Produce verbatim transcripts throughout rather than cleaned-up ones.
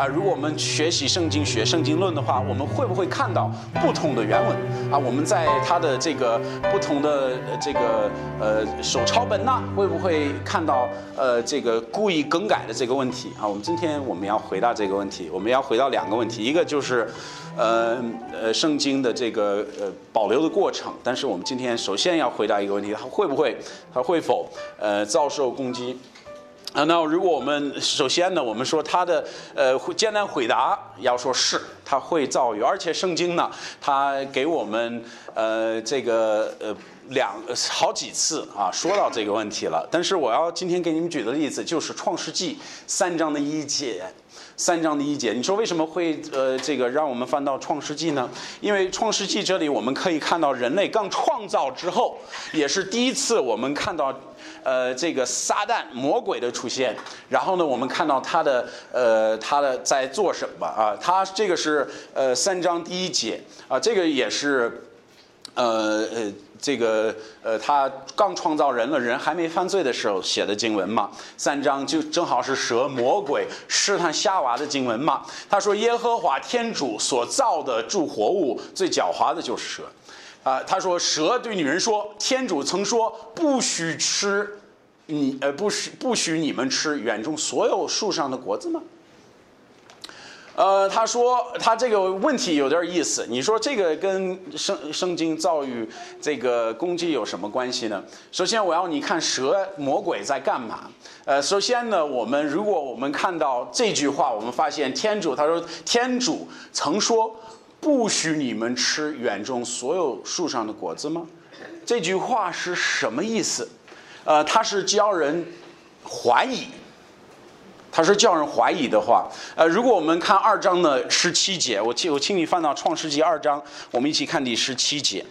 啊，如果我们学习圣经学圣经论的话，我们会不会看到不同的原文啊？我们在它的这个不同的这个呃手抄本呐，会不会看到呃这个故意更改的这个问题啊？我们今天我们要回答这个问题，我们要回答两个问题，一个就是呃呃圣经的这个呃保留的过程，但是我们今天首先要回答一个问题，它会不会它会否呃遭受攻击？啊，那如果我们首先呢，我们说他的呃简单回答要说是他会遭遇，而且圣经呢，他给我们呃这个呃两好几次啊说到这个问题了。但是我要今天给你们举的例子就是创世纪三章的一节。三章的一节，你说为什么会呃这个让我们翻到创世纪呢？因为创世纪这里我们可以看到人类刚创造之后，也是第一次我们看到呃这个撒旦魔鬼的出现。然后呢，我们看到他的呃他的在做什么啊？他这个是呃三章第一节啊，这个也是呃呃。这个呃，他刚创造人了，人还没犯罪的时候写的经文嘛。三章就正好是蛇魔鬼试探夏娃的经文嘛。他说耶和华天主所造的诸活物最狡猾的就是蛇，啊、呃，他说蛇对女人说，天主曾说不许吃你呃不许不许你们吃园中所有树上的果子吗？呃，他说他这个问题有点意思。你说这个跟圣圣经造语这个攻击有什么关系呢？首先，我要你看蛇魔鬼在干嘛。呃，首先呢，我们如果我们看到这句话，我们发现天主他说天主曾说不许你们吃园中所有树上的果子吗？这句话是什么意思？呃，它是教人怀疑。他是叫人怀疑的话，呃，如果我们看二章的十七节，我请我请你翻到创世纪二章，我们一起看第十七节。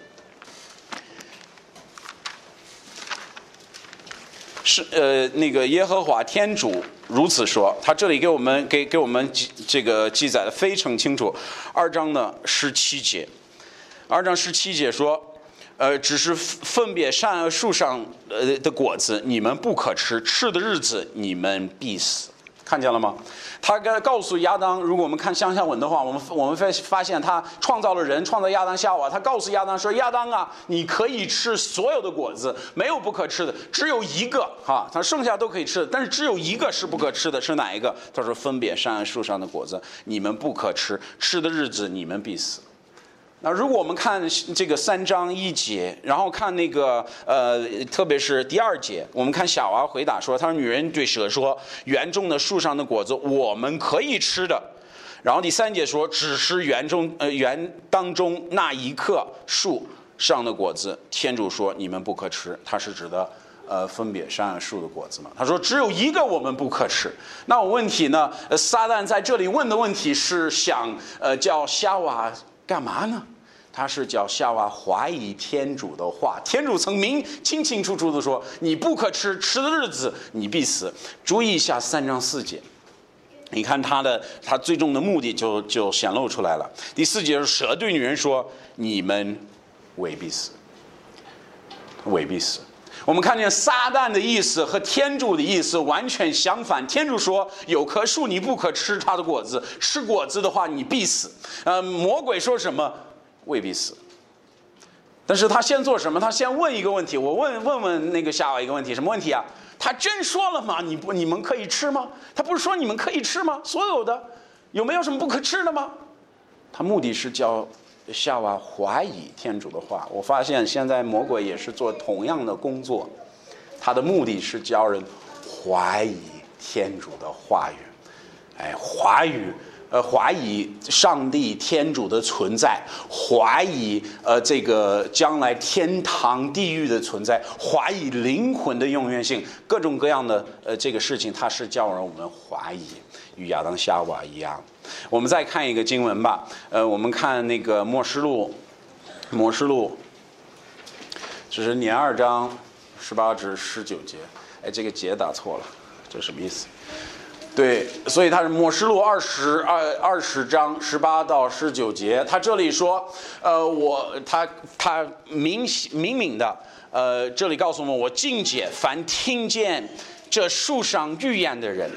是呃，那个耶和华天主如此说，他这里给我们给给我们这个记载的非常清楚。二章的十七节，二章十七节说。呃，只是分别善恶树上呃的果子，你们不可吃，吃的日子你们必死。看见了吗？他告诉亚当，如果我们看上下文的话，我们我们会发现他创造了人，创造亚当夏娃。他告诉亚当说：“亚当啊，你可以吃所有的果子，没有不可吃的，只有一个哈，他剩下都可以吃的，但是只有一个是不可吃的，是哪一个？”他说：“分别善恶树上的果子，你们不可吃，吃的日子你们必死。”那如果我们看这个三章一节，然后看那个呃，特别是第二节，我们看夏娃回答说，他说女人对蛇说，园中的树上的果子我们可以吃的。然后第三节说，只是园中呃园当中那一棵树上的果子，天主说你们不可吃，它是指的呃分别善恶树的果子嘛。他说只有一个我们不可吃。那我问题呢？呃，撒旦在这里问的问题是想呃叫夏娃干嘛呢？他是叫夏娃怀疑天主的话，天主曾明清清楚楚的说，你不可吃，吃的日子你必死。注意一下三章四节，你看他的他最终的目的就就显露出来了。第四节是蛇对女人说，你们未必死，未必死。我们看见撒旦的意思和天主的意思完全相反。天主说有棵树你不可吃它的果子，吃果子的话你必死。呃，魔鬼说什么？未必死。但是他先做什么？他先问一个问题。我问问问那个夏娃一个问题，什么问题啊？他真说了吗？你不你们可以吃吗？他不是说你们可以吃吗？所有的有没有什么不可吃的吗？他目的是叫夏娃怀疑天主的话。我发现现在魔鬼也是做同样的工作，他的目的是叫人怀疑天主的话语，哎，怀疑。呃，怀疑上帝天主的存在，怀疑呃这个将来天堂地狱的存在，怀疑灵魂的永远性，各种各样的呃这个事情，它是叫人我们怀疑，与亚当夏娃一样。我们再看一个经文吧，呃，我们看那个默示录，默示录，这是年二章十八至十九节，哎，这个节打错了，这什么意思？对，所以它是默示录二十二二十章十八到十九节。他这里说，呃，我他他明明明的，呃，这里告诉我们，我禁戒凡听见这树上预言的人，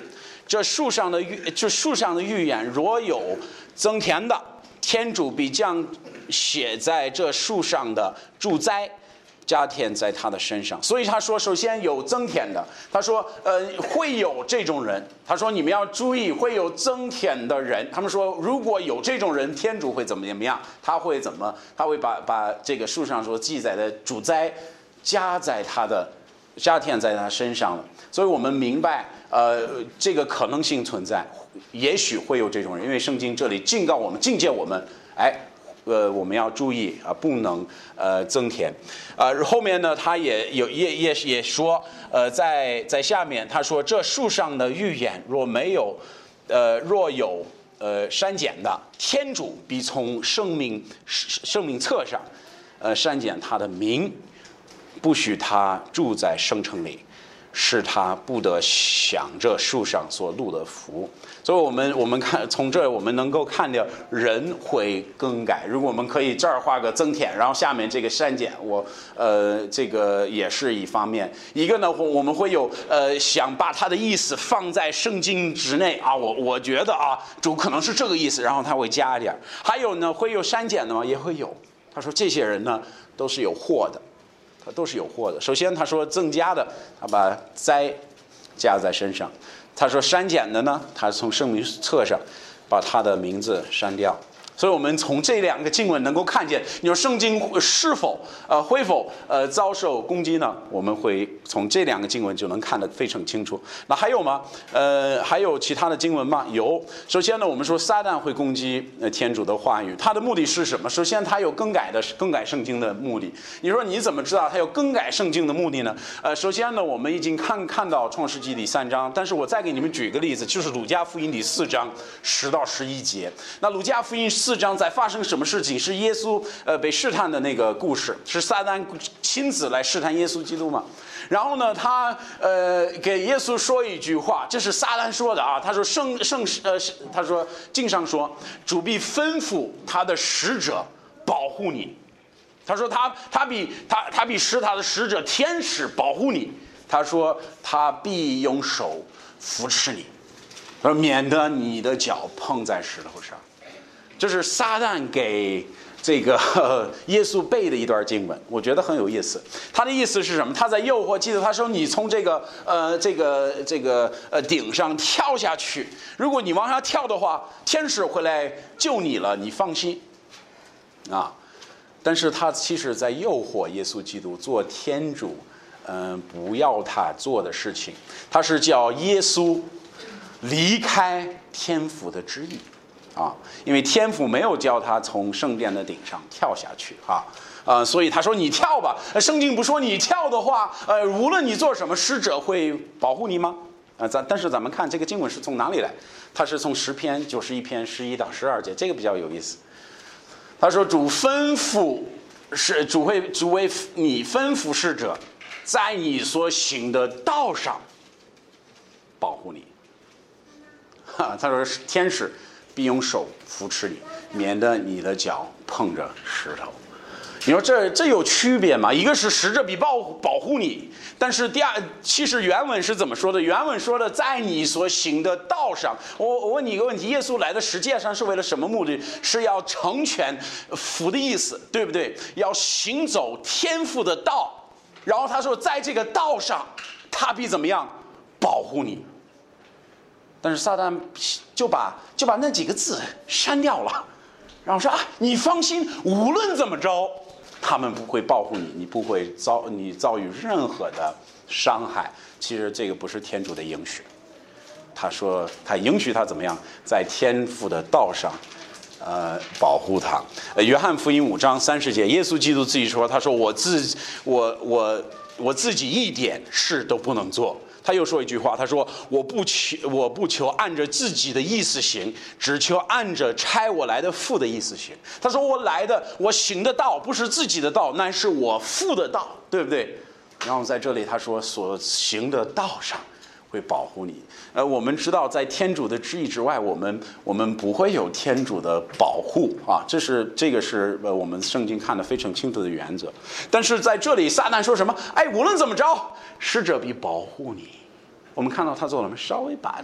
这树上的预，这树上的预言，若有增甜的，天主必将写在这树上的祝灾加添在他的身上。所以他说，首先有增甜的，他说，呃，会有这种人。他说，你们要注意，会有增甜的人。他们说，如果有这种人，天主会怎么怎么样？他会怎么？他会把把这个树上所记载的祝灾加在他的。加添在他身上了，所以我们明白，呃，这个可能性存在，也许会有这种人，因为圣经这里警告我们、警戒我们，哎，呃，我们要注意啊、呃，不能呃增添，呃，后面呢，他也有也也也说，呃，在在下面他说，这树上的预言若没有，呃，若有呃删减的，天主必从生命生命册上，呃，删减他的名。不许他住在圣城里，使他不得享这树上所录的福。所以我们我们看从这我们能够看到人会更改。如果我们可以这儿画个增添，然后下面这个删减，我呃这个也是一方面。一个呢，我们会有呃想把他的意思放在圣经之内啊，我我觉得啊主可能是这个意思，然后他会加一点。还有呢，会有删减的吗？也会有。他说这些人呢都是有祸的。他都是有祸的。首先，他说增加的，他把灾加在身上；他说删减的呢，他从圣名册上把他的名字删掉。所以我们从这两个经文能够看见，你说圣经是否呃会否呃遭受攻击呢？我们会从这两个经文就能看得非常清楚。那还有吗？呃，还有其他的经文吗？有。首先呢，我们说撒旦会攻击呃天主的话语，他的目的是什么？首先，他有更改的更改圣经的目的。你说你怎么知道他有更改圣经的目的呢？呃，首先呢，我们已经看看到创世纪第三章，但是我再给你们举个例子，就是鲁加福音第四章十到十一节。那鲁加福音四章在发生什么事情？是耶稣呃被试探的那个故事，是撒旦亲自来试探耶稣基督嘛？然后呢，他呃给耶稣说一句话，这是撒旦说的啊。他说圣圣呃他说经上说，主必吩咐他的使者保护你。他说他他比他他比使他的使者天使保护你。他说他必用手扶持你，他说免得你的脚碰在石头上。这是撒旦给这个、呃、耶稣背的一段经文，我觉得很有意思。他的意思是什么？他在诱惑，记得他说你从这个呃这个这个呃顶上跳下去，如果你往下跳的话，天使会来救你了，你放心啊。但是他其实在诱惑耶稣基督做天主嗯、呃、不要他做的事情，他是叫耶稣离开天父的旨意啊，因为天父没有叫他从圣殿的顶上跳下去啊，呃，所以他说你跳吧。圣经不说你跳的话，呃，无论你做什么，使者会保护你吗？啊、呃，咱但是咱们看这个经文是从哪里来？它是从诗篇九十一篇十一到十二节，这个比较有意思。他说主吩咐是主会主为你吩咐使者，在你所行的道上保护你。哈，他说天使必用手扶持你，免得你的脚碰着石头。你说这这有区别吗？一个是使者必保保护你，但是第二，其实原文是怎么说的？原文说的在你所行的道上。我我问你一个问题：耶稣来的世界上是为了什么目的？是要成全父的意思，对不对？要行走天父的道。然后他说，在这个道上，他必怎么样保护你？但是撒旦就把就把那几个字删掉了，然后说啊，你放心，无论怎么着，他们不会保护你，你不会遭你遭遇任何的伤害。其实这个不是天主的应许，他说他应许他怎么样，在天父的道上，呃，保护他。呃，约翰福音五章三十节，耶稣基督自己说，他说我自我我我自己一点事都不能做。他又说一句话，他说我不求我不求按着自己的意思行，只求按着差我来的父的意思行。他说我来的我行的道不是自己的道，乃是我父的道，对不对？然后在这里他说所行的道上会保护你。呃，我们知道在天主的旨意之外，我们我们不会有天主的保护啊，这是这个是呃我们圣经看得非常清楚的原则。但是在这里撒旦说什么？哎，无论怎么着，使者必保护你。我们看到他做了什么？稍微把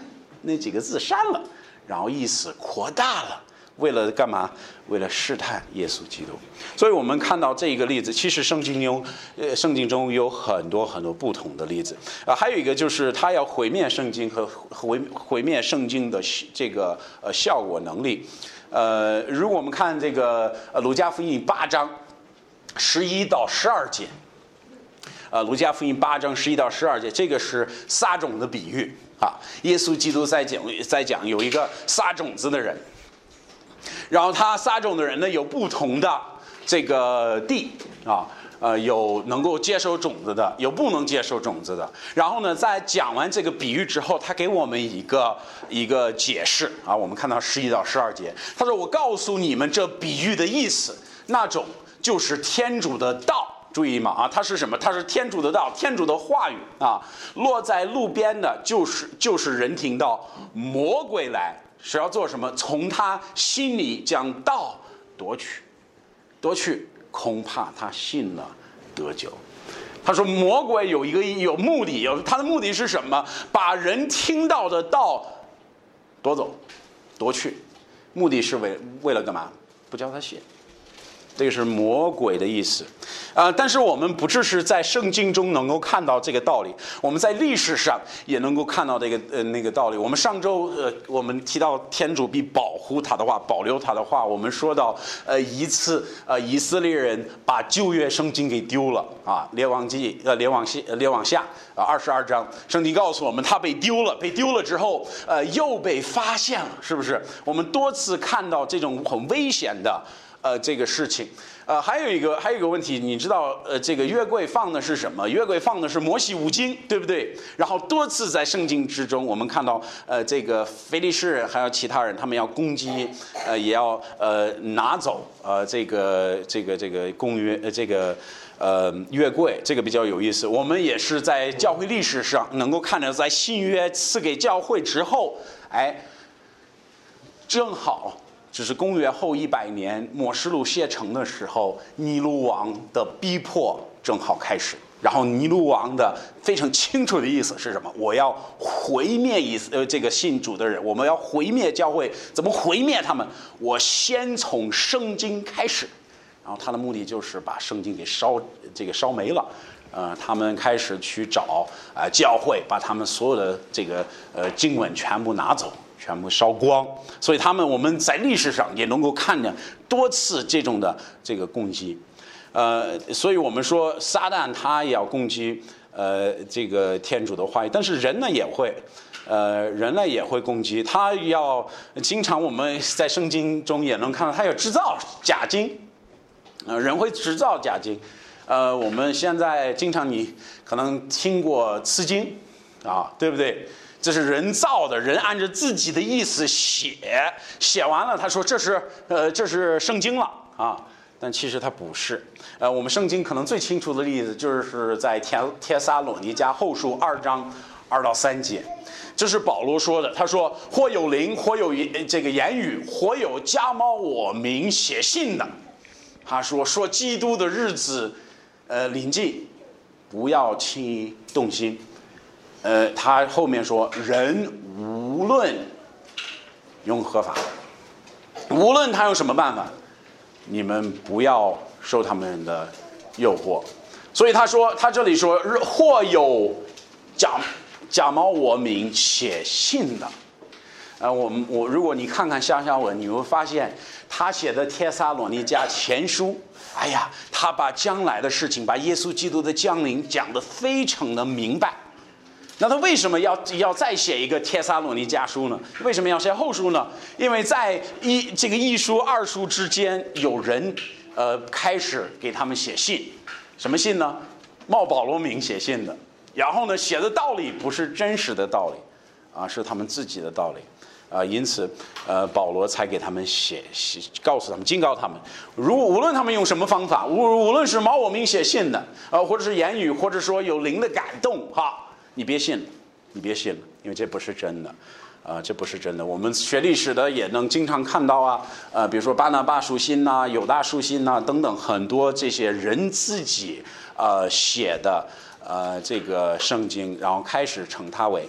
那几个字删了，然后意思扩大了。为了干嘛？为了试探耶稣基督。所以我们看到这一个例子，其实圣经中，呃，圣经中有很多很多不同的例子啊、呃。还有一个就是他要毁灭圣经和毁毁灭圣经的这个呃效果能力。呃，如果我们看这个呃路加福音八章十一到十二节，呃，路加福音八章十一到十二节，这个是撒种的比喻啊。耶稣基督在讲在讲有一个撒种子的人。然后他撒种的人呢，有不同的这个地啊，呃，有能够接受种子的，有不能接受种子的。然后呢，在讲完这个比喻之后，他给我们一个一个解释啊。我们看到十一到十二节，他说：“我告诉你们这比喻的意思，那种就是天主的道。”注意嘛啊，它是什么？它是天主的道，天主的话语啊。落在路边的，就是就是人听到魔鬼来。是要做什么？从他心里将道夺取，夺取，恐怕他信了得救。他说魔鬼有一个有目的，有他的目的是什么？把人听到的道夺走，夺去，目的是为为了干嘛？不叫他信。这个是魔鬼的意思，啊、呃，但是我们不只是在圣经中能够看到这个道理，我们在历史上也能够看到这个呃那个道理。我们上周呃我们提到天主必保护他的话，保留他的话，我们说到呃一次呃以色列人把旧约圣经给丢了啊，列王记呃列王记列王下啊二十二章，圣经告诉我们他被丢了，被丢了之后呃又被发现了，是不是？我们多次看到这种很危险的。呃，这个事情，呃，还有一个还有一个问题，你知道，呃，这个约柜放的是什么？约柜放的是摩西五经，对不对？然后多次在圣经之中，我们看到，呃，这个非利士人还有其他人，他们要攻击，呃，也要呃拿走，呃，这个这个这个公约，呃，这个呃约柜，这个比较有意思。我们也是在教会历史上能够看到，在新约赐给教会之后，哎，正好。只是公元后一百年，默示录写成的时候，尼禄王的逼迫正好开始。然后尼禄王的非常清楚的意思是什么？我要毁灭以呃这个信主的人，我们要毁灭教会，怎么毁灭他们？我先从圣经开始，然后他的目的就是把圣经给烧这个烧没了。呃，他们开始去找啊、呃、教会，把他们所有的这个呃经文全部拿走。全部烧光，所以他们我们在历史上也能够看见多次这种的这个攻击，呃，所以我们说撒旦他也要攻击呃这个天主的话语，但是人呢也会，呃，人呢也会攻击，他要经常我们在圣经中也能看到，他要制造假经，呃，人会制造假经，呃，我们现在经常你可能听过词经啊，对不对？这是人造的，人按照自己的意思写，写完了他说这是呃这是圣经了啊，但其实它不是。呃，我们圣经可能最清楚的例子就是在帖帖撒罗尼迦后书二章二到三节，这是保罗说的。他说：“或有灵，或有这个言语，或有加冒我名写信的。”他说：“说基督的日子，呃临近，不要轻易动心。”呃，他后面说，人无论用何法，无论他用什么办法，你们不要受他们的诱惑。所以他说，他这里说，或有假假冒我名写信的，呃，我们我如果你看看下下文，你会发现他写的帖撒罗尼迦前书，哎呀，他把将来的事情，把耶稣基督的降临讲得非常的明白。那他为什么要要再写一个帖撒罗尼迦书呢？为什么要写后书呢？因为在一这个一书二书之间，有人呃开始给他们写信，什么信呢？冒保罗名写信的，然后呢写的道理不是真实的道理，啊，是他们自己的道理，啊，因此呃保罗才给他们写写，告诉他们，警告他们，如无论他们用什么方法，无无论是冒我名写信的，呃，或者是言语，或者说有灵的感动，哈。你别信了，你别信了，因为这不是真的，啊、呃，这不是真的。我们学历史的也能经常看到啊，呃，比如说巴拿巴书信呐、犹大书信呐等等，很多这些人自己呃写的呃这个圣经，然后开始称它为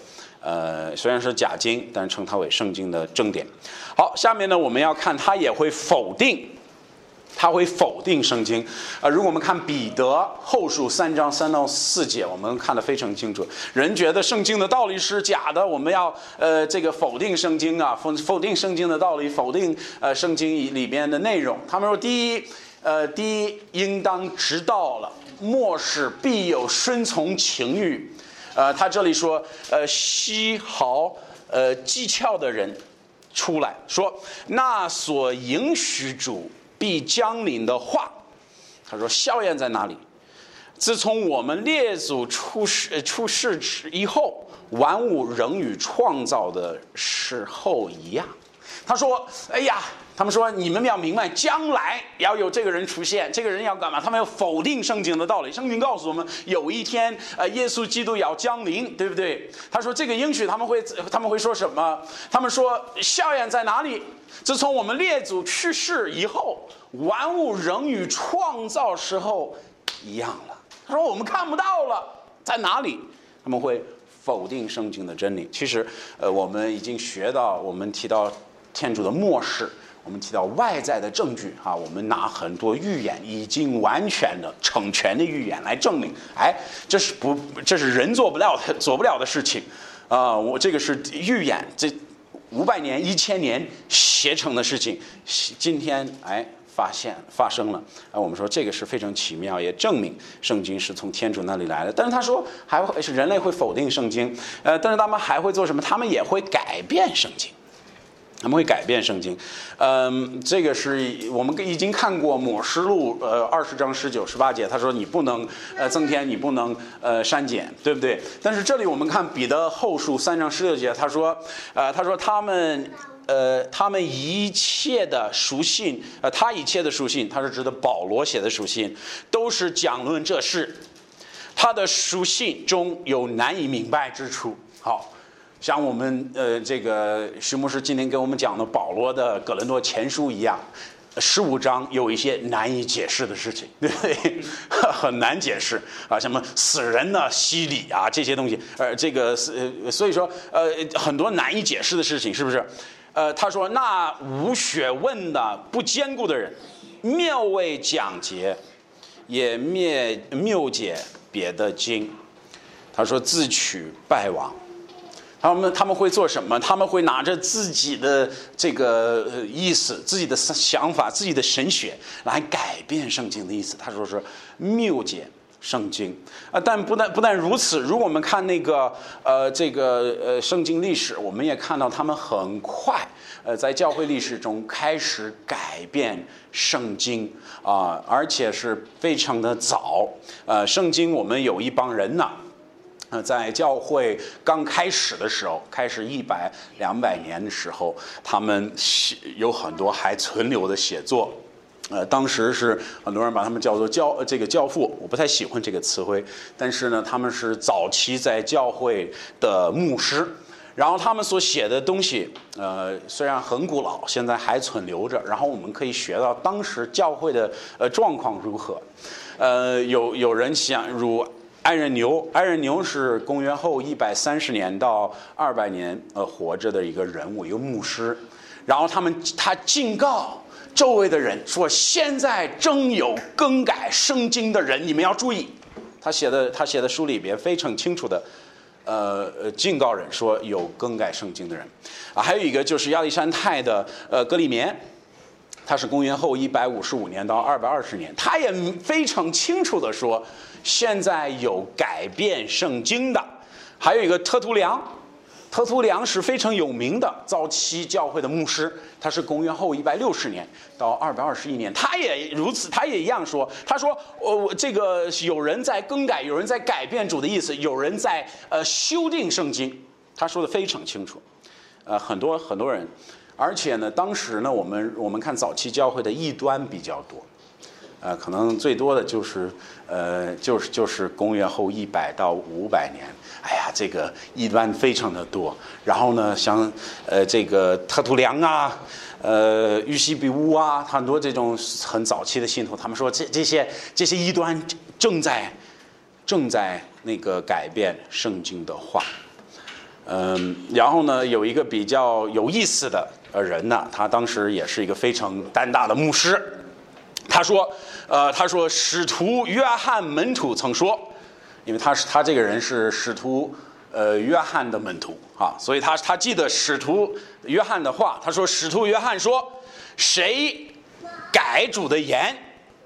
呃，虽然是假经，但是称它为圣经的正典。好，下面呢，我们要看他也会否定。他会否定圣经，呃，如果我们看彼得后书三章三到四节，我们看得非常清楚。人觉得圣经的道理是假的，我们要呃这个否定圣经啊，否否定圣经的道理，否定呃圣经里边的内容。他们说，第一，呃，第一应当知道了，末世必有顺从情欲。呃，他这里说，呃，西豪呃技巧的人出来说，那所应许主必将临的话，他说效验在哪里？自从我们列祖出世出世以后，万物仍与创造的时候一样。他说：“哎呀，他们说你们要明白，将来要有这个人出现，这个人要干嘛？他们要否定圣经的道理。圣经告诉我们，有一天，呃，耶稣基督要降临，对不对？他说这个应许他们会他们会说什么？他们说效验在哪里？自从我们列祖去世以后，万物仍与创造时候一样了。他说我们看不到了，在哪里？他们会否定圣经的真理。其实，呃，我们已经学到，我们提到天主的末世，我们提到外在的证据啊，我们拿很多预言，已经完全的成全的预言来证明，哎，这是不，这是人做不了的，做不了的事情，啊、呃，我这个是预言，这五百年、一千年写成的事情，今天哎发现发生了，啊，我们说这个是非常奇妙，也证明圣经是从天主那里来的。但是他说还会是人类会否定圣经，呃，但是他们还会做什么？他们也会改变圣经。他们会改变圣经，嗯，这个是我们已经看过《默示录》呃二十章十九十八节，他说你不能呃增添，你不能呃删减，对不对？但是这里我们看彼得后书三章十六节，他说，呃，他说他们呃他们一切的书信，呃他一切的书信，他是指的保罗写的书信，都是讲论这事，他的书信中有难以明白之处。好。像我们呃这个徐牧师今天给我们讲的保罗的哥林多前书一样，十五章有一些难以解释的事情，对不对？很难解释啊，什么死人呢、洗礼啊这些东西，呃，这个呃，所以说呃很多难以解释的事情，是不是？呃，他说那无学问的、不坚固的人，谬为讲节，也谬谬解别的经。他说自取败亡。他们他们会做什么？他们会拿着自己的这个意思、自己的想法、自己的神学来改变圣经的意思。他说是谬解圣经啊，但不但不但如此，如果我们看那个呃这个呃圣经历史，我们也看到他们很快呃在教会历史中开始改变圣经啊、呃，而且是非常的早。呃，圣经我们有一帮人呢。呃，在教会刚开始的时候，开始一百两百年的时候，他们有很多还存留的写作。呃，当时是很多人把他们叫做教这个教父，我不太喜欢这个词汇，但是呢，他们是早期在教会的牧师。然后他们所写的东西，呃，虽然很古老，现在还存留着。然后我们可以学到当时教会的呃状况如何。呃，有有人想如。艾任牛，艾任牛是公元后一百三十年到二百年呃活着的一个人物，一个牧师。然后他们他警告周围的人说，现在正有更改圣经的人，你们要注意。他写的他写的书里边非常清楚的，呃呃警告人说有更改圣经的人啊。还有一个就是亚历山泰的呃格里棉。他是公元后一百五十五年到二百二十年，他也非常清楚的说，现在有改变圣经的。还有一个特图良，特图良是非常有名的早期教会的牧师，他是公元后一百六十年到二百二十一年，他也如此，他也一样说，他说，呃，这个有人在更改，有人在改变主的意思，有人在呃修订圣经，他说的非常清楚，呃，很多很多人。而且呢，当时呢，我们我们看早期教会的异端比较多，呃，可能最多的就是，呃，就是就是公元后一百到五百年，哎呀，这个异端非常的多。然后呢，像呃这个特图良啊，呃玉西比乌啊，很多这种很早期的信徒，他们说这这些这些异端正在正在那个改变圣经的话。 嗯，然后呢，有一个比较有意思的呃人呢，他当时也是一个非常胆大的牧师。他说，呃，他说使徒约翰门徒曾说，因为他是他这个人是使徒呃约翰的门徒啊，所以他他记得使徒约翰的话。他说，使徒约翰说，谁改主的言，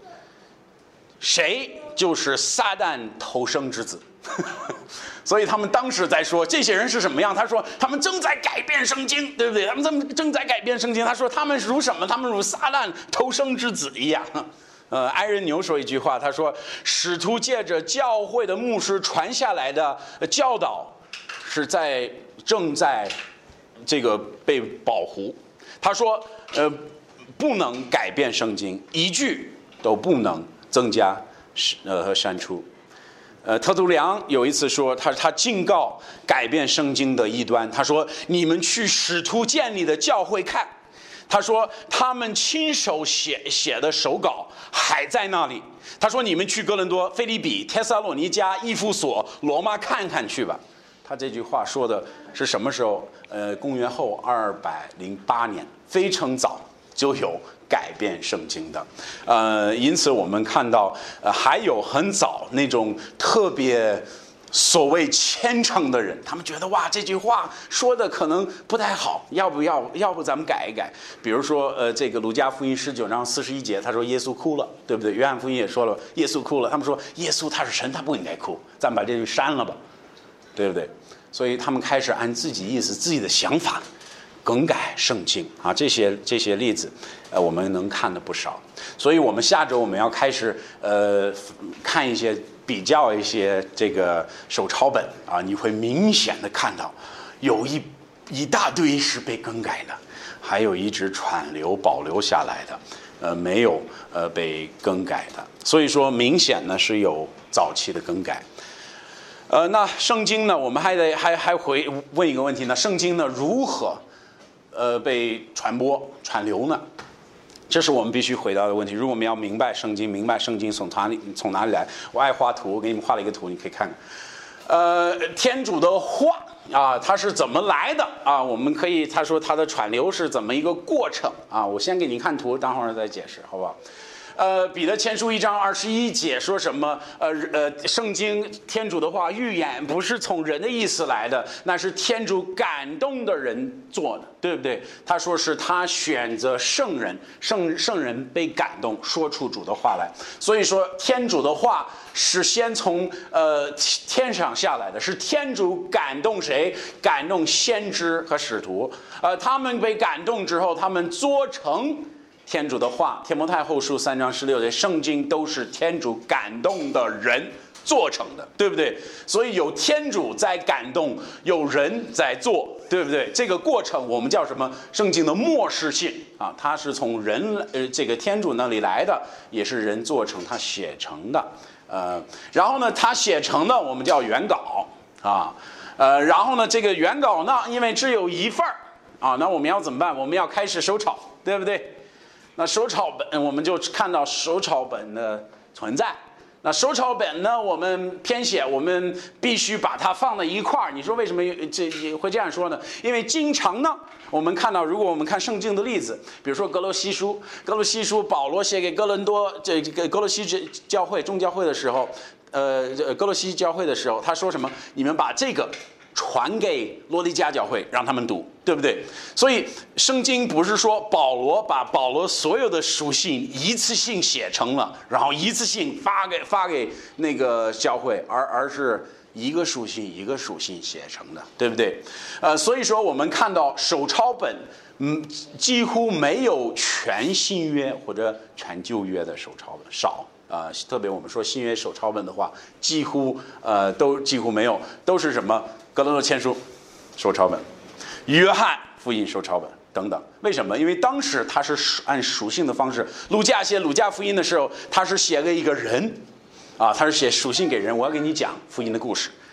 谁就是撒旦投生之子。所以他们当时在说这些人是什么样？他说他们正在改变圣经，对不对？他们正正在改变圣经。他说他们如什么？他们如撒旦投生之子一样。呃，埃仁纽说一句话，他说使徒借着教会的牧师传下来的教导，是在正在这个被保护。他说，呃，不能改变圣经，一句都不能增加呃和删除。呃，特图良有一次说，他他警告改变圣经的异端，他说：“你们去使徒建立的教会看，他说他们亲手写写的手稿还在那里。他说你们去哥伦多、腓立比、帖撒罗尼迦、以弗所、罗马看看去吧。”他这句话说的是什么时候？呃，公元后二百零八年，非常早就有改变圣经的，呃，因此我们看到，呃，还有很早那种特别所谓虔诚的人，他们觉得哇，这句话说的可能不太好，要不要，要不咱们改一改？比如说，呃，这个路加福音十九章四十一节，他说耶稣哭了，对不对？约翰福音也说了，耶稣哭了。他们说耶稣他是神，他不应该哭，咱们把这句删了吧，对不对？所以他们开始按自己意思、自己的想法更改圣经啊，这些这些例子，呃，我们能看的不少。所以我们下周我们要开始呃看一些比较一些这个手抄本啊，你会明显的看到有一一大堆是被更改的，还有一直传流保留下来的，呃，没有呃被更改的。所以说明显呢是有早期的更改。呃，那圣经呢，我们还得还还回问一个问题呢，圣经呢如何呃被传播传流呢？这是我们必须回答的问题。如果我们要明白圣经，明白圣经从哪里从哪里来，我爱画图，我给你们画了一个图，你可以看看。呃，天主的话啊，它是怎么来的啊？我们可以，他说它的传流是怎么一个过程啊？我先给你看图，等会儿再解释，好不好？呃，彼得前书一章二十一节说什么？呃呃，圣经天主的话预言不是从人的意思来的，那是天主感动的人做的，对不对？他说是他选择圣人，圣圣人被感动，说出主的话来。所以说，天主的话是先从呃天上下来的，是天主感动谁？感动先知和使徒。呃，他们被感动之后，他们做成天主的话。提摩太后书三章十六节，圣经都是天主感动的人做成的，对不对？所以有天主在感动，有人在做，对不对？这个过程我们叫什么？圣经的默示性啊，它是从人呃这个天主那里来的，也是人做成，他写成的。呃，然后呢，他写成的我们叫原稿啊，呃，然后呢，这个原稿呢，因为只有一份儿啊，那我们要怎么办？我们要开始手抄，对不对？那手抄本我们就看到手抄本的存在。那手抄本呢，我们编写，我们必须把它放在一块儿。你说为什么这会这样说呢？因为经常呢，我们看到，如果我们看圣经的例子，比如说哥罗西书，哥罗西书保罗写给哥伦多这个哥罗西教会众教会的时候，呃，哥罗西教会的时候，他说什么？你们把这个传给罗尼迦教会，让他们读，对不对？所以圣经不是说保罗把保罗所有的书信一次性写成了，然后一次性发给发给那个教会，而而是一个书信一个书信写成的，对不对？呃，所以说我们看到手抄本，嗯，几乎没有全新约或者全旧约的手抄本，少。啊、呃，特别我们说新约手抄本的话，几乎呃都几乎没有，都是什么哥林多前书手抄本、约翰福音手抄本等等。为什么？因为当时他是按属性的方式，路加写路加福音的时候，他是写给一个人，啊，他是写书信给人，我要给你讲福音的故事，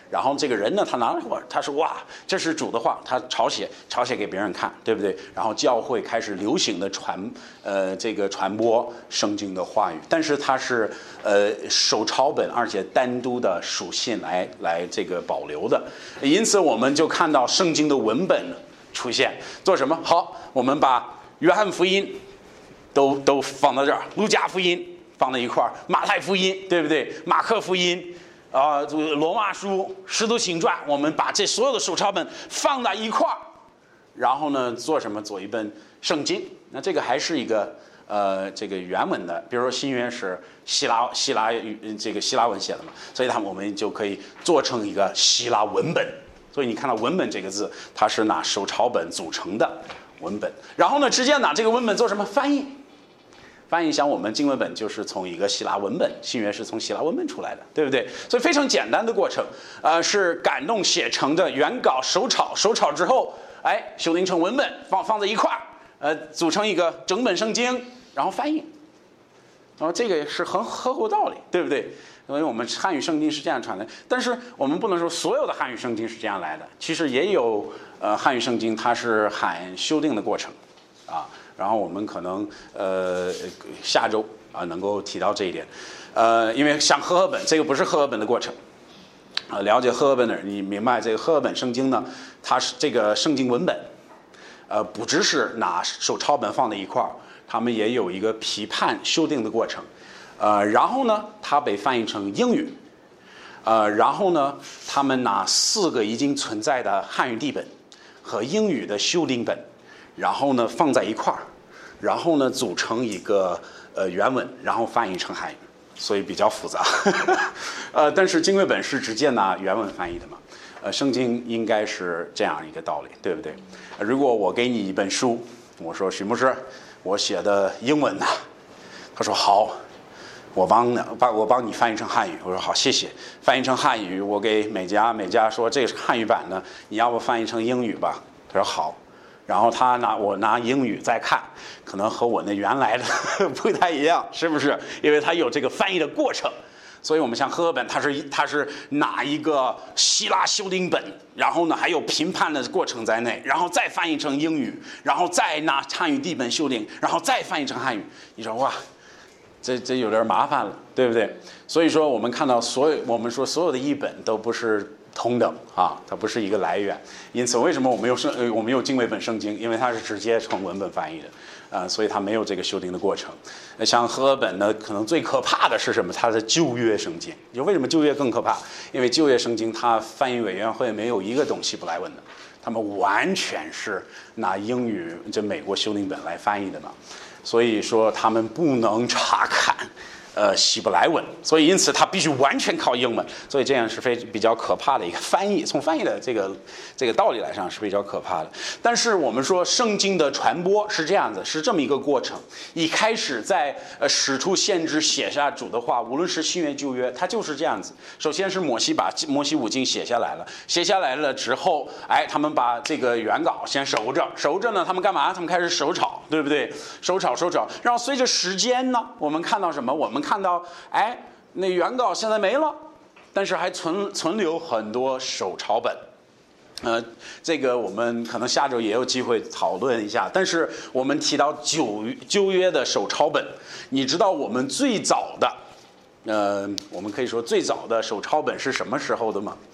然后这个人呢，他拿了话，他说哇，这是主的话，他抄写抄写给别人看，对不对？然后教会开始流行的传呃这个传播圣经的话语，但是它是呃手抄本，而且单独的书信来来这个保留的，因此我们就看到圣经的文本出现，做什么？好，我们把约翰福音都都放到这儿，路加福音放在一块儿，马太福音对不对？马可福音。啊、呃，罗马书、使徒行传，我们把这所有的手抄本放在一块儿，然后呢，做什么？做一本圣经。那这个还是一个呃，这个原文的，比如说新约是希腊希腊语这个希腊文写的嘛，所以它我们就可以做成一个希腊文本。所以你看到文本这个字，它是拿手抄本组成的文本。然后呢，直接拿这个文本做什么？翻译。翻译像我们经文本就是从一个希腊文本，新约是从希腊文本出来的，对不对？所以非常简单的过程，呃，是感动写成的原稿手抄，手抄之后，哎，修订成文本，放放在一块儿，呃，组成一个整本圣经，然后翻译。然后这个是很合乎道理，对不对？因为我们汉语圣经是这样传的，但是我们不能说所有的汉语圣经是这样来的，其实也有呃汉语圣经它是含修订的过程，啊。然后我们可能呃下周啊能够提到这一点，呃，因为像和合本这个不是和合本的过程，啊、呃，了解和合本的人，你明白这个和合本圣经呢，它是这个圣经文本，呃，不只是拿手抄本放在一块儿，他们也有一个批判修订的过程，呃，然后呢，它被翻译成英语，呃，然后呢，他们拿四个已经存在的汉语译本和英语的修订本。然后呢，放在一块儿，然后呢，组成一个呃原文，然后翻译成汉语，所以比较复杂。呃，但是经纬本是直接拿原文翻译的嘛？呃，圣经应该是这样一个道理，对不对？呃、如果我给你一本书，我说许牧师，我写的英文呢，他说好，我帮把我帮你翻译成汉语。我说好，谢谢。翻译成汉语，我给美嘉，美嘉说这个是汉语版的，你要不翻译成英语吧？他说好。然后他拿我拿英语再看，可能和我那原来的不太一样，是不是？因为它有这个翻译的过程，所以我们像和合本，它是它是拿一个希腊修订本，然后呢还有评判的过程在内，然后再翻译成英语，然后再拿汉语译本修订，然后再翻译成汉语。你说哇，这这有点麻烦了，对不对？所以说我们看到所有我们说所有的译本都不是同等啊，它不是一个来源。因此为什么我们有圣呃我们有经纬本圣经？因为它是直接从文本翻译的，呃，所以它没有这个修订的过程。像和合本呢，可能最可怕的是什么？它的旧约圣经。你说为什么旧约更可怕？因为旧约圣经它翻译委员会没有一个懂希伯来文的，他们完全是拿英语这美国修订本来翻译的嘛，所以说他们不能查看呃希伯来文，所以因此它必须完全靠英文，所以这样是非比较可怕的一个翻译。从翻译的这个这个道理来上是比较可怕的。但是我们说圣经的传播是这样子，是这么一个过程。一开始在呃使徒先知写下主的话，无论是新约旧约，它就是这样子。首先是摩西把摩西五经写下来了，写下来了之后，哎，他们把这个原稿先守着，守着呢，他们干嘛？他们开始手抄，对不对？手抄手抄，然后随着时间呢，我们看到什么？我们看到，哎，那原稿现在没了，但是还存存留很多手抄本。呃，这个我们可能下周也有机会讨论一下。但是我们提到旧旧约的手抄本，你知道我们最早的，呃，我们可以说最早的手抄本是什么时候的吗？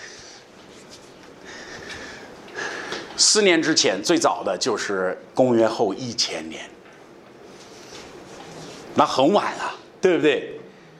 四年之前，最早的就是公元后一千年，那很晚了，对不对？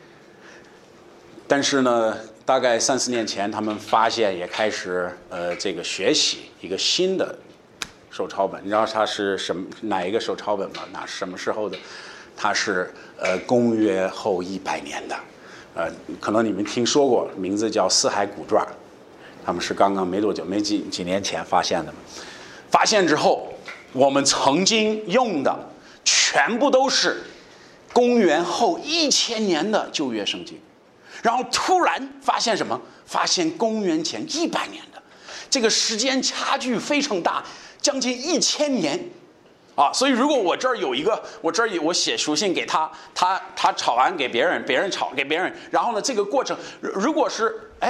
但是呢，大概三四年前，他们发现也开始呃这个学习一个新的手抄本。你知道它是什么哪一个手抄本吗？那什么时候的？它是呃公元后一百年的，呃，可能你们听说过，名字叫《四海古传》，他们是刚刚没多久，没几几年前发现的嘛。发现之后，我们曾经用的全部都是公元后一千年的旧约圣经。然后突然发现什么？发现公元前一百年的，这个时间差距非常大，将近一千年，啊！所以如果我这儿有一个，我这儿我写书信给他，他他抄完给别人，别人抄给别人，然后呢，这个过程如果是哎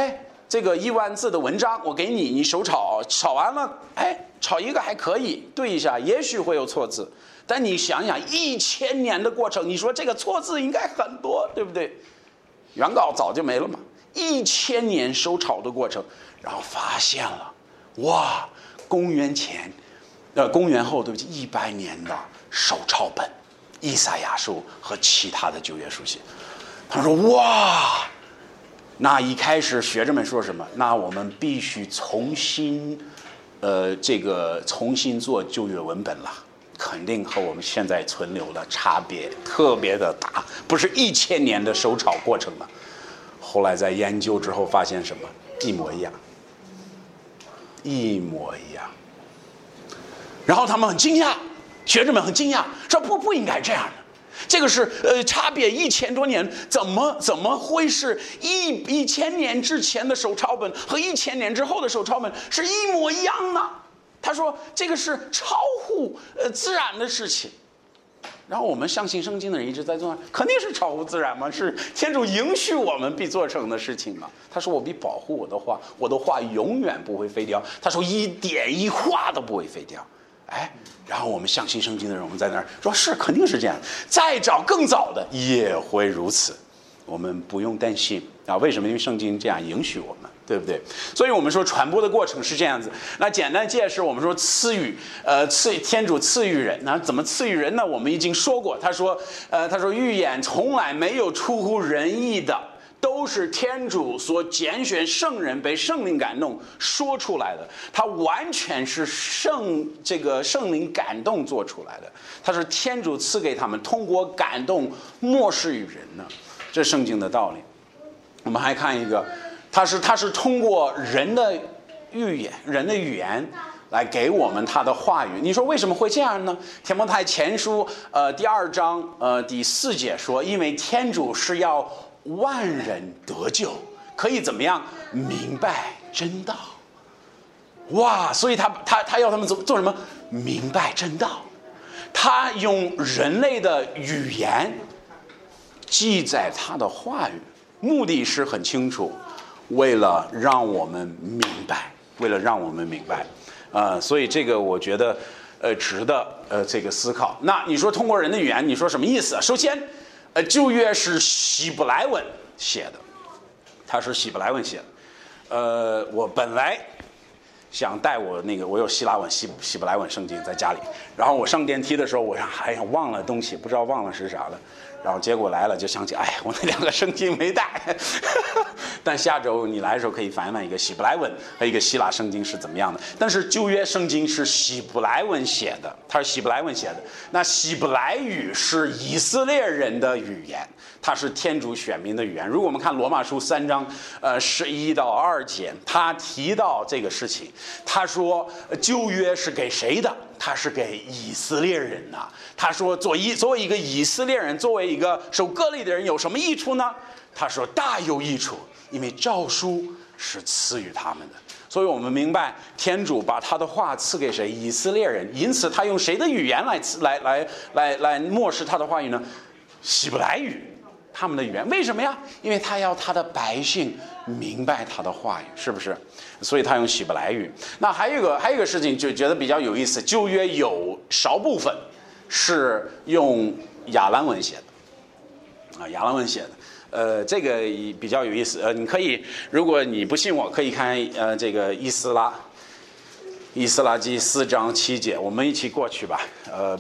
这个一万字的文章，我给你，你手抄，抄完了，哎，抄一个还可以，对一下，也许会有错字。但你想想，一千年的过程，你说这个错字应该很多，对不对？原稿早就没了嘛，一千年手抄的过程，然后发现了，哇，公元前，呃，公元后，对不起，一百年的手抄本，以赛亚书和其他的旧约书写。他说，哇，那一开始学者们说什么？那我们必须重新，呃，这个重新做旧约文本了。肯定和我们现在存留的差别特别的大，不是一千年的手抄过程了。后来在研究之后发现什么？一模一样，一模一样。然后他们很惊讶，学者们很惊讶，说不不应该这样的。这个是呃差别一千多年，怎么怎么会是一一千年之前的手抄本和一千年之后的手抄本是一模一样呢？他说这个是超乎呃自然的事情。然后我们相信圣经的人一直在做，肯定是超乎自然嘛，是天主允许我们必做成的事情嘛。他说我必保护我的话，我的话永远不会废掉。他说一点一画都不会废掉。哎，然后我们相信圣经的人，我们在那儿说是肯定是这样，再找更早的也会如此，我们不用担心啊。为什么？因为圣经这样允许我们。对不对？所以我们说传播的过程是这样子。那简单解释，我们说赐予，呃，赐天主赐予人，那怎么赐予人呢？我们已经说过，他说，呃，他说预言从来没有出乎人意的，都是天主所拣选圣人被圣灵感动说出来的，他完全是圣这个圣灵感动做出来的，他是天主赐给他们，通过感动漠视于人呢，这是圣经的道理。我们还看一个。他是他是通过人的预言、人的语言来给我们他的话语。你说为什么会这样呢？提摩太前书呃第二章呃第四节说，因为天主是要万人得救，可以怎么样明白真道。哇，所以他他他要他们做做什么？明白真道。他用人类的语言记载他的话语，目的是很清楚。为了让我们明白，为了让我们明白，呃，所以这个我觉得，呃，值得呃这个思考。那你说通过人的语言，你说什么意思？首先，呃，旧约是希伯来文写的，它是希伯来文写的。呃，我本来想带我那个，我有希腊文、希希伯来文圣经在家里，然后我上电梯的时候，我还想忘了东西，不知道忘了是啥了。然后结果来了，就想起，哎，我那两个圣经没带。但下周你来的时候可以翻翻一个希伯来文和一个希腊圣经是怎么样的。但是旧约圣经是希伯来文写的，它是希伯来文写的。那希伯来语是以色列人的语言，它是天主选民的语言。如果我们看罗马书三章，呃，十一到二节，他提到这个事情，他说旧约是给谁的？他是给以色列人呐、啊。他说作为作为一个以色列人，作为一个受割礼的人，有什么益处呢？他说大有益处，因为诏书是赐予他们的。所以我们明白，天主把他的话赐给谁？以色列人。因此，他用谁的语言来来来来来漠视他的话语呢？希伯来语，他们的语言。为什么呀？因为他要他的百姓明白他的话语，是不是？所以他用希伯来语。那还有一个还有一个事情，就觉得比较有意思。旧约有少部分是用亚兰文写的，啊，亚兰文写的。呃，这个比较有意思。呃，你可以，如果你不信我，可以看呃这个以斯拉，以斯拉记四章七节，我们一起过去吧。呃，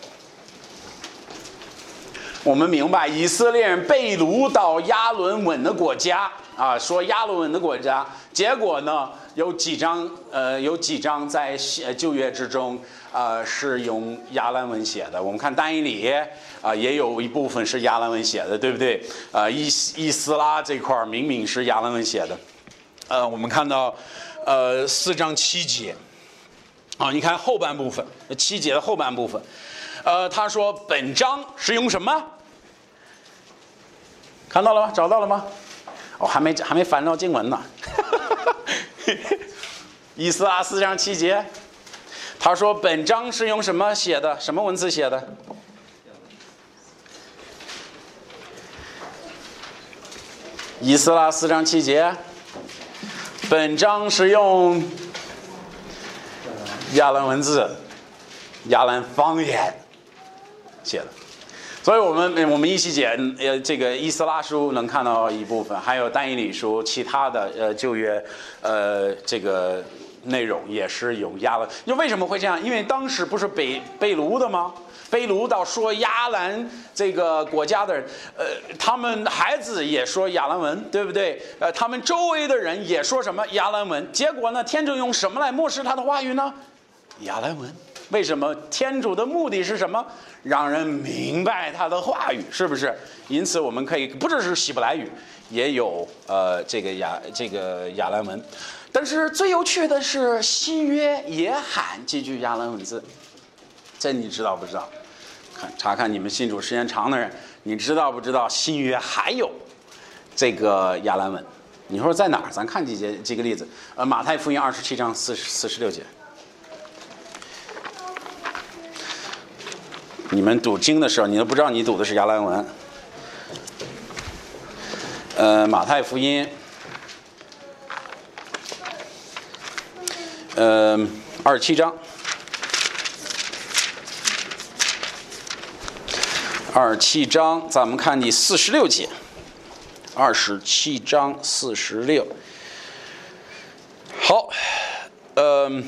我们明白以色列人被掳到亚伦稳的国家啊，说亚伦稳的国家，结果呢有几章呃有几章在旧约之中。呃，是用亚兰文写的。我们看但以理啊、呃，也有一部分是亚兰文写的，对不对？呃，以以斯拉这块明明是亚兰文写的。呃，我们看到呃四章七节啊，你看后半部分，七节的后半部分，呃，他说本章是用什么？看到了吗？找到了吗？哦，还没还没翻到经文呢。以斯拉四章七节。他说本章是用什么写的？什么文字写的？以斯拉四章七节， 本章是用亚兰文字、亚兰方言写的，所以我们我们一起解呃这个以斯拉书能看到一部分，还有但以理书其他的呃旧约呃这个内容也是有亚兰。就为什么会这样？因为当时不是北被掳的吗？被掳到说亚兰这个国家的人，呃，他们孩子也说亚兰文，对不对？呃，他们周围的人也说什么亚兰文。结果呢，天主用什么来漠视他的话语呢？亚兰文。为什么？天主的目的是什么？让人明白他的话语，是不是？因此我们可以不只是希伯来语，也有呃这个亚这个亚兰文。但是最有趣的是，新约也含几句亚兰文字。这你知道不知道？看查看你们信主时间长的人，你知道不知道新约还有这个亚兰文？你说在哪儿？咱看几节几个例子。呃，马太福音二十七章四四十六节。你们读经的时候，你都不知道你读的是亚兰文。呃，马太福音，呃，二十七章。二十七章，咱们看第四十六节。二十七章四十六。好，嗯，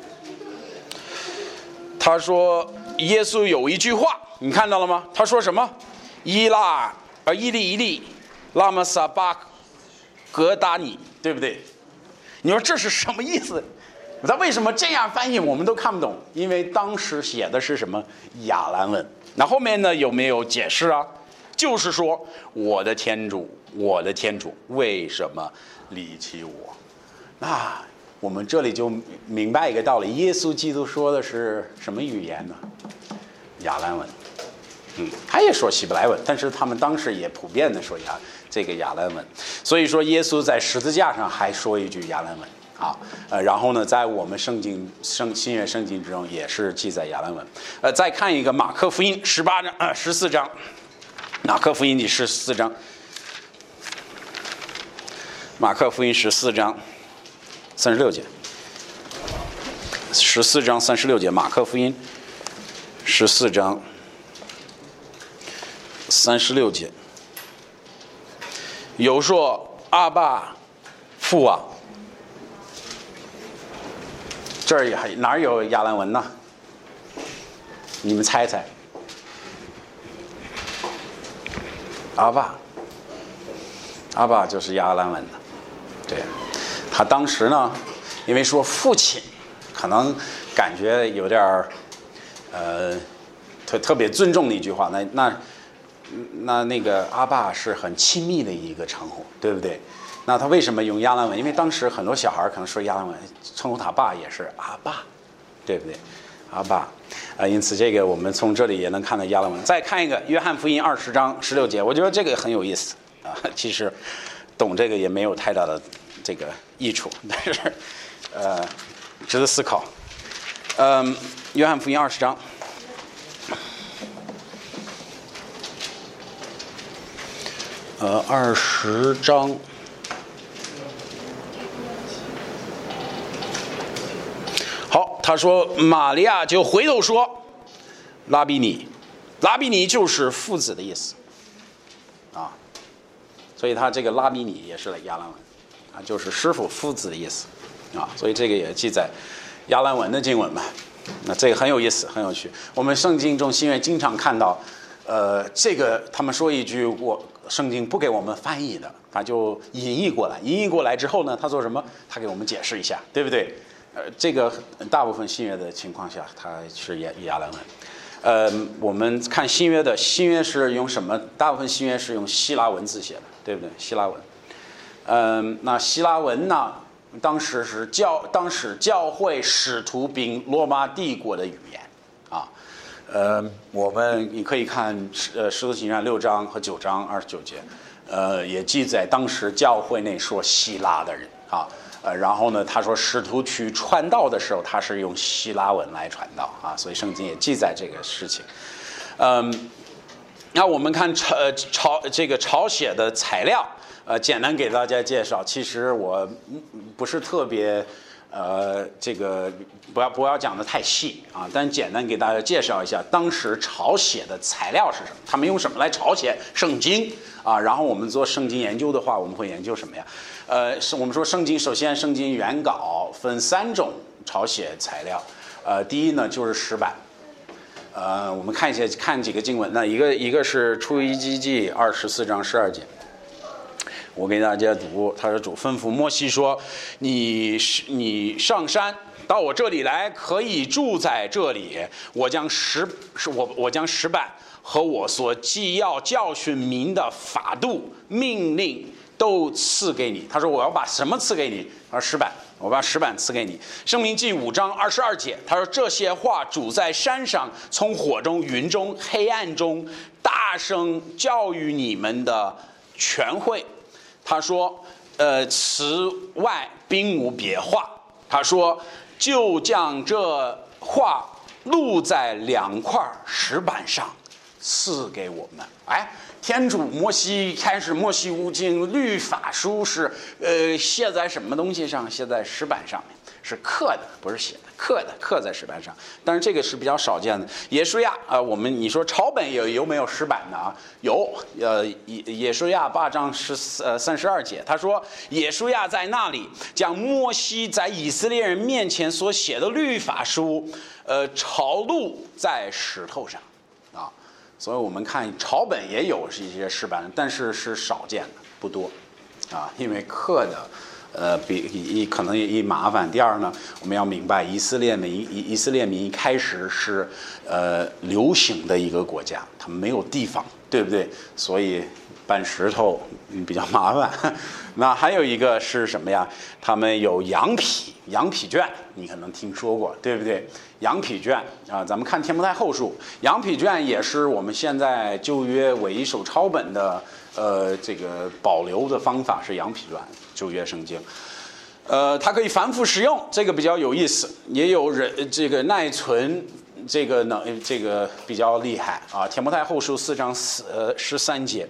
他说耶稣有一句话，你看到了吗？他说什么？伊拉呃伊利伊利，拉玛撒巴格达尼，对不对？你说这是什么意思？他为什么这样翻译我们都看不懂？因为当时写的是什么亚兰文。那后面呢有没有解释啊？就是说我的天主，我的天主，为什么离弃我？那我们这里就明白一个道理：耶稣基督说的是什么语言呢？亚兰文。嗯，他也说希伯来文，但是他们当时也普遍的说亚这个亚兰文。所以说耶稣在十字架上还说一句亚兰文。啊，呃，然后呢，在我们圣经圣新约圣经之中也是记载亚兰文。呃，再看一个马可福音十八章啊十四章，马可福音第十四章，马可福音十四章三十六节，十四章三十六节，马可福音十四章三十六节，有说阿爸父啊。这儿还哪儿有亚兰文呢？你们猜猜。阿爸，阿爸就是亚兰文的，对。他当时呢，因为说父亲，可能感觉有点儿，呃，特特别尊重的一句话。那那那那个阿爸是很亲密的一个称呼，对不对？那他为什么用亚兰文？因为当时很多小孩可能说亚兰文，称呼他爸也是阿爸，对不对？阿爸，啊，因此这个我们从这里也能看到亚兰文。再看一个约翰福音二十章十六节，我觉得这个很有意思啊。其实懂这个也没有太大的这个益处，但是呃，值得思考。嗯，约翰福音二十章。呃，二十章。好，他说玛利亚就回头说拉比尼，拉比尼就是父子的意思啊，所以他这个拉比尼也是亚兰文啊，就是师傅父子的意思啊，所以这个也记载亚兰文的经文嘛。那这个很有意思，很有趣。我们圣经中新约经常看到，呃，这个他们说一句我圣经不给我们翻译的，他就引译过来，引译过来之后呢，他做什么？他给我们解释一下，对不对？呃，这个大部分新约的情况下，它是亚亚兰文。呃，我们看新约的，新约是用什么？大部分新约是用希腊文字写的，对不对？希腊文。嗯、呃，那希腊文呢，当时是教当时教会使徒并罗马帝国的语言啊。呃，我们你可以看呃《使徒行传》六章和九章二十九节，呃，也记载当时教会内说希腊的人啊。呃，然后呢，他说使徒去传道的时候，他是用希腊文来传道啊，所以圣经也记载这个事情。嗯， 那我们看抄呃抄这个抄写的材料，呃，简单给大家介绍。其实我不是特别，呃，这个不要不要讲的太细啊，但简单给大家介绍一下当时抄写的材料是什么，他们用什么来抄写圣经啊？然后我们做圣经研究的话，我们会研究什么呀？呃，是我们说圣经，首先圣经原稿分三种抄写材料，呃，第一呢就是石板。呃，我们看一下，看几个经文。那一个一个是出埃及记二十四章十二节，我给大家读。他说：“主吩咐摩西说，你你上山到我这里来，可以住在这里。我将石我我将石板和我所既要教训民的法度命令都赐给你。”他说：“我要把什么赐给你？”他说：“石板。”我把石板赐给你。申命记五章二十二节，他说：“这些话主在山上，从火中、云中、黑暗中，大声教育你们的全会。”他说：“呃，此外并无别话。”他说：“就将这话录在两块石板上，赐给我们。”哎。天主摩西开始，摩西五经律法书是呃写在什么东西上？写在石板上面，是刻的，不是写的，刻的，刻在石板上。但是这个是比较少见的。耶稣亚啊，我们你说抄本有有没有石板的啊？有，呃，耶耶稣亚八章十呃三十二节，他说耶稣亚在那里将摩西在以色列人面前所写的律法书，呃，抄录在石头上。所以我们看抄本也有一些石板，但是是少见的，不多，啊，因为刻的，呃，比一可能一麻烦。第二呢，我们要明白以色列民以以色列民一开始是呃流行的一个国家，他们没有地方，对不对？所以搬石头比较麻烦。那还有一个是什么呀？他们有羊皮，羊皮卷，你可能听说过，对不对？羊皮卷啊，咱们看天摩太后书，羊皮卷也是我们现在旧约唯一手抄本的，呃，这个保留的方法是羊皮卷，旧约圣经。呃，它可以反复使用，这个比较有意思，也有人这个耐存，这个能这个比较厉害啊。天摩太后书四章四呃十三节。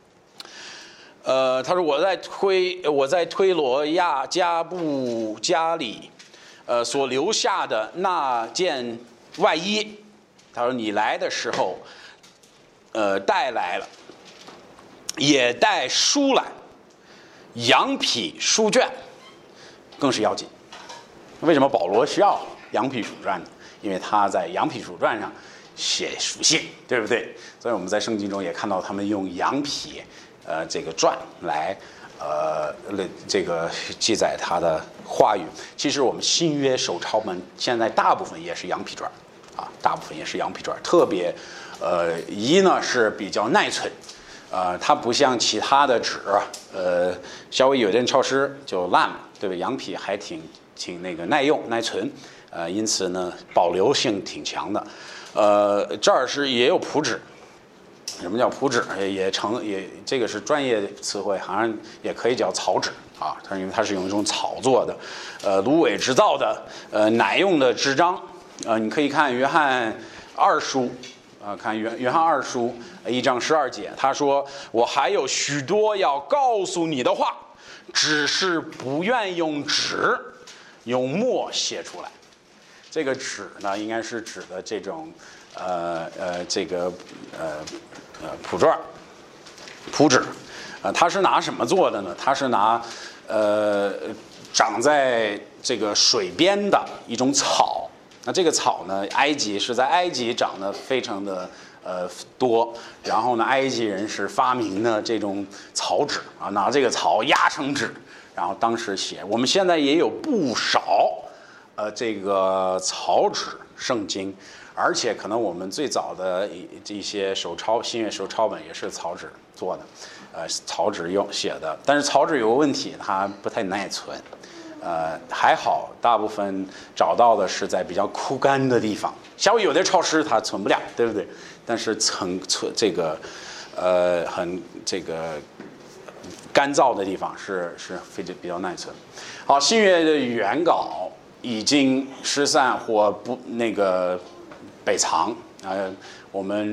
呃，他说我在推我在推罗亚加布家里，呃所留下的那件外衣，他说你来的时候，呃带来了，也带书来，羊皮书卷，更是要紧。为什么保罗需要羊皮书卷呢？因为他在羊皮书卷上写书信，对不对？所以我们在圣经中也看到他们用羊皮。呃，这个传来，呃，这个记载他的话语。其实我们新约手抄本现在大部分也是羊皮卷，啊，大部分也是羊皮卷。特别，呃，一呢是比较耐存，呃，它不像其他的纸，呃，稍微有点潮湿就烂了，对吧？羊皮还挺挺那个耐用耐存，呃，因此呢保留性挺强的。呃，这儿是也有谱纸。什么叫谱纸？也成也这个是专业词汇，好像也可以叫草纸啊。它因为它是用一种草做的，呃，芦苇制造的，呃，耐用的纸张。呃，你可以看约翰二书，啊、呃，看约约翰二书一章十二节，他说：“我还有许多要告诉你的话，只是不愿用纸，用墨写出来。”这个纸呢，应该是指的这种。呃呃，这个呃呃谱卷、谱纸，呃，它是拿什么做的呢？它是拿呃长在这个水边的一种草。那这个草呢，埃及是在埃及长得非常的呃多。然后呢，埃及人是发明的这种草纸啊，拿这个草压成纸，然后当时写。我们现在也有不少呃这个草纸圣经。而且可能我们最早的一些手抄新约手抄本也是草纸做的，呃，草纸用写的。但是草纸有个问题，它不太耐存，呃，还好，大部分找到的是在比较枯干的地方，稍微有点潮湿它存不了，对不对？但是存存这个，呃，很这个干燥的地方是是非常比较耐存。好，新约的原稿已经失散或不那个。北藏，呃，我们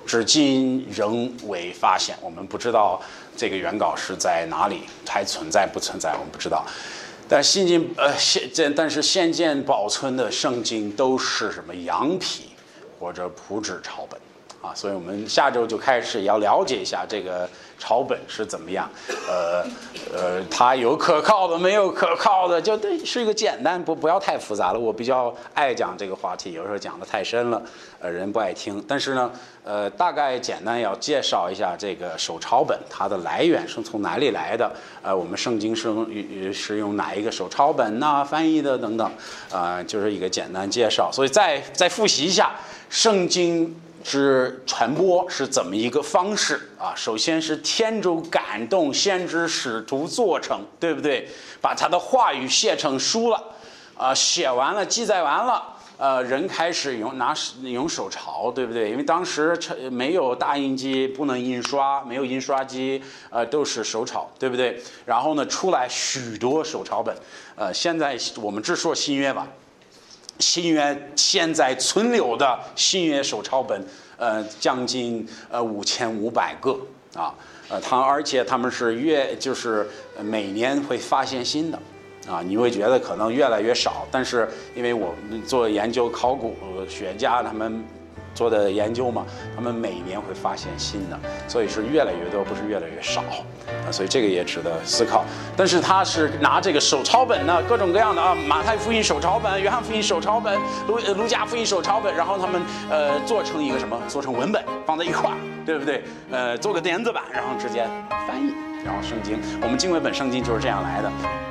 至今仍未发现，我们不知道这个原稿是在哪里，还存在不存在，我们不知道。但现今呃现但是现见保存的圣经都是什么羊皮或者普纸抄本啊，所以我们下周就开始要了解一下这个抄本是怎么样，呃呃，它有可靠的，没有可靠的，就对，是一个简单，不不要太复杂了。我比较爱讲这个话题，有时候讲的太深了，呃，人不爱听。但是呢，呃，大概简单要介绍一下这个手抄本，它的来源是从哪里来的？呃，我们圣经是用是用哪一个手抄本呐、翻译的等等，啊、呃，就是一个简单介绍。所以再再复习一下圣经之传播是怎么一个方式啊？首先是天主感动先知使徒做成，对不对？把他的话语写成书了，啊，写完了，记载完了，呃，人开始用拿用手抄，对不对？因为当时没有大印机，不能印刷，没有印刷机，呃，都是手抄，对不对？然后呢，出来许多手抄本，呃，现在我们只说新约吧。新约现在存留的新约手抄本，呃，将近呃五千五百个啊，呃，它而且他们是越就是每年会发现新的，啊，你会觉得可能越来越少，但是因为我们做研究考古学家他们做的研究嘛，他们每年会发现新的，所以是越来越多，不是越来越少啊，所以这个也值得思考。但是他是拿这个手抄本呢，各种各样的啊，马太福音手抄本、约翰福音手抄本、路路加福音手抄本，然后他们呃做成一个什么？做成文本放在一块儿，对不对？呃，做个电子版，然后直接翻译，然后圣经，我们经文本圣经就是这样来的。